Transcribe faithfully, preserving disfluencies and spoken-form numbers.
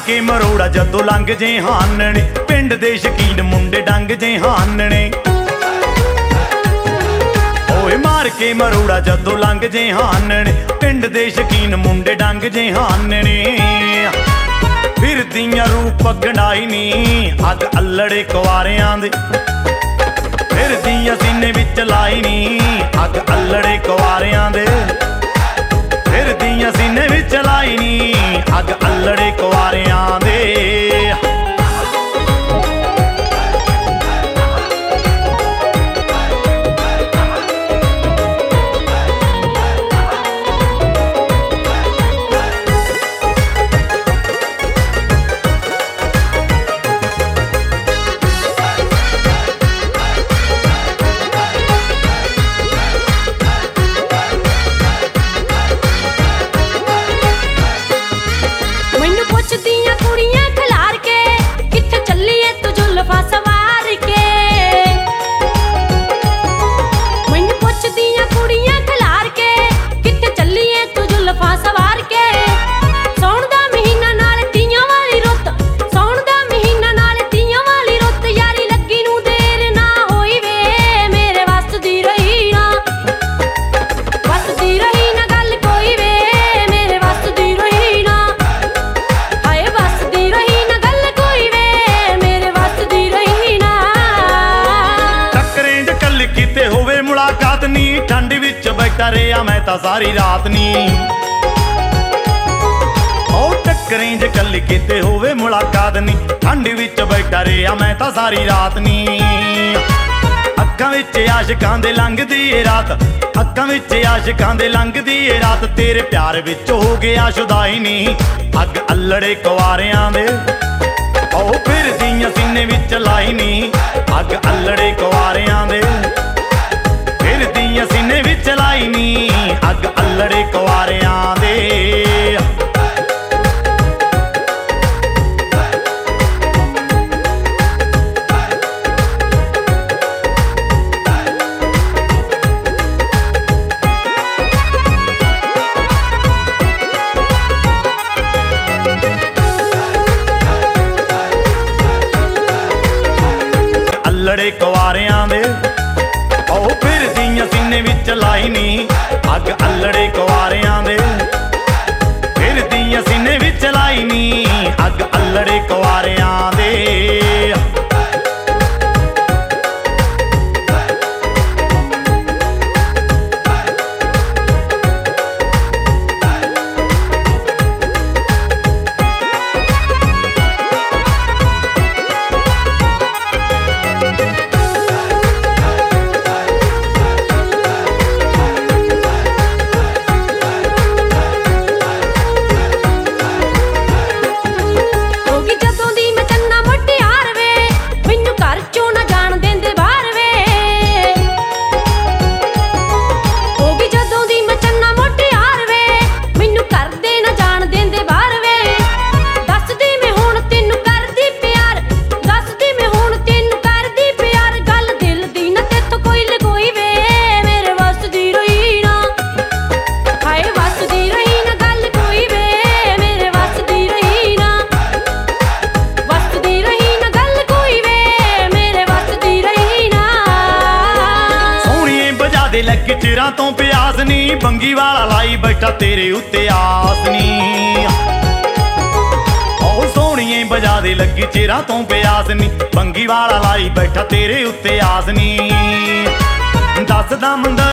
ਕੇ ਮਰੋੜਾ ਜਦੋਂ ਲੰਘ ਜੇ ਹਾਨਣੇ, ਪਿੰਡ ਦੇ ਸ਼ਕੀਨ ਮੁੰਡੇ ਡੰਗ ਜੇ ਹਾਨਣੇ। ਓਏ ਮਾਰ ਕੇ ਮਰੋੜਾ ਜਦੋਂ ਲੰਘ ਜੇ ਹਾਨਣੇ, ਪਿੰਡ ਦੇ ਸ਼ਕੀਨ ਮੁੰਡੇ ਡੰਗ ਜੇ ਹਾਨਣੇ। ਫਿਰਦੀਆਂ ਰੂਪ ਗੰਢਾਈ ਨੀ ਅੱਗ ਅੱਲੜੇ ਕੁਆਰਿਆਂ ਦੇ, ਫਿਰਦੀਆਂ ਸੀਨੇ ਵਿੱਚ ਲਾਈ ਨੀ ਅੱਗ ਅੱਲੜੇ ਕੁਆਰਿਆਂ ਦੇ, ਫਿਰਦੀਆਂ ਸੀਨੇ ਵਿੱਚ ਲਾਈ ਨੀ ਅੱਗ ਅੱਲੜੇ ਕੁਆਰਿਆਂ ਦੇ। ਮੈਨੂੰ ਪੁੱਛਦੀਆਂ ਕੁੜੀਆਂ ਖਿਲਾਰ ਕੇ, ਕਿੱਥੇ ਚੱਲੀਏ ਤੂੰ ਜ਼ੁਲਫਾਂ ਸਵਾਰ ਕੇ। ਮੈਨੂੰ ਪੁੱਛਦੀਆਂ ਕੁੜੀਆਂ ਖਿਲਾਰ ਕੇ, ਕਿੱਥੇ ਚੱਲੀਏ ਤੂੰ ਜ਼ੁਲਫਾਂ ਸਵਾਰ ਕੇ। ਸੌਣ ਦਾ ਮਹੀਨਾ ਨਾਲ ਤੀਆਂ ਵਾਲੀ ਰੁੱਤ, ਸੌਣ ਦਾ ਮਹੀਨਾ ਨਾਲ ਤੀਆਂ ਵਾਲੀ ਰੁੱਤ, ਯਾਰੀ ਲੱਗੀ ਨੂੰ ਦੇਰ ਨਾ ਹੋਈ ਵੇ ਮੇਰੇ ਵੱਸ ਦੀ ਰਹੀ ਨਾ, ਵੱਸ ਦੀ ਰਹੀ ਨਾ ਗੱਲ ਕੋਈ ਵੇ ਮੇਰੇ ਵੱਸ ਦੀ ਰਹੀ ਨਾ। ਹਾਏ ਵੱਸ ਦੀ ਰਹੀ ਨਾ ਗੱਲ ਕੋਈ ਵੇ ਮੇਰੇ ਵੱਸ ਦੀ ਰਹੀ ਨਾ। ਟੱਕਰੇ ਜ ਕੱਲ ਕਿਤੇ ਹੋਵੇ ਮੁਲਾਕਾਤ ਨੀ, ਠੰਡ ਵਿੱਚ ਬੈਠਾ ਰਿਹਾ ਮੈਂ ਤਾਂ ਸਾਰੀ ਰਾਤ ਨੀ। ਓ ਟੱਕਰੇ ਜ ਕੱਲ ਕਿਤੇ ਹੋਵੇ ਮੁਲਾਕਾਤ ਨੀ, ਠੰਡ ਵਿੱਚ ਬੈਠਾ ਰਿਹਾ ਮੈਂ ਤਾਂ ਸਾਰੀ ਰਾਤ ਨੀ। ਅੱਖਾਂ ਵਿੱਚ ਆਸ਼ਿਕਾਂ ਦੇ ਲੰਘਦੀ ਏ ਰਾਤ, ਅੱਖਾਂ ਵਿੱਚ ਆਸ਼ਿਕਾਂ ਦੇ ਲੰਘਦੀ ਏ ਰਾਤ, ਤੇਰੇ ਪਿਆਰ ਵਿੱਚ ਹੋ ਗਿਆ ਸ਼ੁਦਾਈ ਨੀ ਅੱਗ ਅੱਲੜੇ ਕੁਆਰਿਆਂ ਦੇ। ਓ ਫਿਰਦੀਆਂ ਸੀਨੇ ਵਿੱਚ ਲਾਈ ਨੀ ਅੱਗ ਅੱਲੜੇ ਕੁਆਰਿਆਂ ਦੇ, ਫਿਰਦੀਆਂ ਸੀਨੇ ਵਿੱਚ ਲਾਈ ਨੀ ਅੱਗ ਅੱਲੜੇ ਕੁਆਰਿਆਂ ਦੇ। ਅੱਲੜੇ ਕੁਆਰਿਆਂ ਦੇ, ਓ ਫਿਰਦੀਆਂ ਸੀਨੇ ਵਿੱਚ ਲਾਈ ਨੀ ਅੱਗ ਅੱਲੜੇ ਕੁਆਰਿਆਂ ਦੇ, ਫਿਰਦੀਆਂ ਸੀਨੇ ਵਿੱਚ ਲਾਈ ਨੀ ਅੱਗ ਅੱਲੜੇ ਕੁਆਰਿਆਂ ਦੇ। ਹੋਗੀ ਜਦੋਂ ਦੀ ਮੈਂ ਚੰਨਾ ਮੁਟਿਆਰ ਵੇ, ਮੈਨੂੰ ਘਰ ਚੋਂ ਨਾ ਜਾਣ ਦਿੰਦੇ ਬਾਹਰ ਵੇ। ਹੋਗੀ ਜਦੋਂ ਦੀ ਮੈਂ ਚੰਨਾ ਮੁਟਿਆਰ ਵੇ, ਮੈਨੂੰ ਘਰ ਦੇ ਨਾ ਜਾਣ ਦਿੰਦੇ ਬਾਹਰ ਵੇ। ਦੱਸਦੀ ਮੈਂ ਹੁਣ ਤੈਨੂੰ ਕਰਦੀ ਪਿਆਰ, ਦੱਸਦੀ ਮੈਂ ਹੁਣ ਤੈਨੂੰ ਕਰਦੀ ਪਿਆਰ, ਗੱਲ ਦਿਲ ਦੀ ਨਾ ਤੇਥੋਂ ਕੋਈ ਲਗੋਈ ਵੇ ਮੇਰੇ ਵੱਸ ਦੀ ਰਹੀ ਨਾ। ਹਾਏ ਵੱਸ ਦੀ ਰਹੀ ਨਾ ਗੱਲ ਕੋਈ ਵੇ ਮੇਰੇ ਵੱਸ ਦੀ ਰਹੀ ਨਾ, ਵੱਸ ਦੀ ਰਹੀ ਨਾ ਗੱਲ ਕੋਈ ਵੇ ਮੇਰੇ ਵੱਸ ਦੀ ਰਹੀ ਨਾ। ਸੋਹਣੀਏ ਬਜਾ ਦੇ ਲੱਗੇ ਚਿਰਾਂ ਤੋਂ ਪਿਆਸ ਨੀ, ਬੰਗੀ ਵਾਲਾ ਲਾਈ ਬੈਠਾ ਤੇਰੇ ਉੱਤੇ ਆਸ ਨੀ। ਓ ਸੋਹਣੀਏ ਬਜਾ ਦੇ ਲੱਗੀ ਚਿਰਾਂ ਤੋਂ ਪਿਆਸ ਨੀ, ਬੰਗੀ ਵਾਲਾ ਲਾਈ ਬੈਠਾ ਤੇਰੇ ਉੱਤੇ ਆਸ ਨੀ। ਦੱਸਦਾ ਮੰਦਾ